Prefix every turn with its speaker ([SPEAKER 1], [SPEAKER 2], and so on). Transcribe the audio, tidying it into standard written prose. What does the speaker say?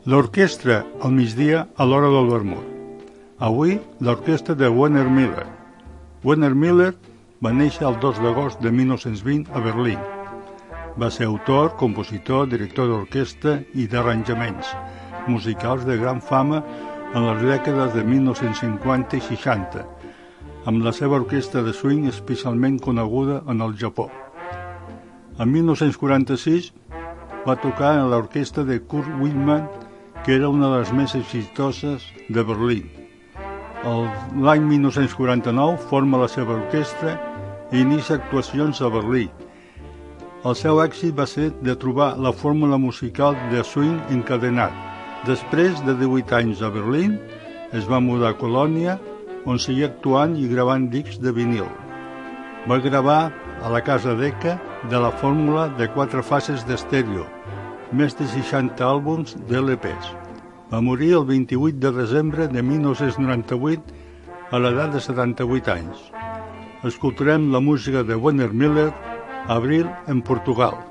[SPEAKER 1] L'orquestra al migdia a l'hora del vermut. Avui, l'orquestra de Werner Miller. Werner Miller va néixer el 2 d'agost de 1920 a Berlín. Va ser autor, compositor, director d'orquestra i d'arranjaments musicals de gran fama en les dècades de 1950 i 60, amb la seva orquestra de swing especialment coneguda en el Japó. En 1946 va tocar en l'orquestra de Kurt Weill, que era una de les més exitoses de Berlín. L'any 1949 forma la seva orquestra i inicia actuacions a Berlín. El seu èxit va ser de trobar la fórmula musical de swing encadenat. Després de 18 anys a Berlín, es va mudar a Colònia, on seguia actuant i gravant discs de vinil. Va gravar a la casa Decca de la fórmula de 4 fases d'estèreo, més de 60 àlbums d'LPs. Va morir el 28 de desembre de 1998 a l'edat de 78 anys. Escoltarem la música de Werner Miller, Abril en Portugal.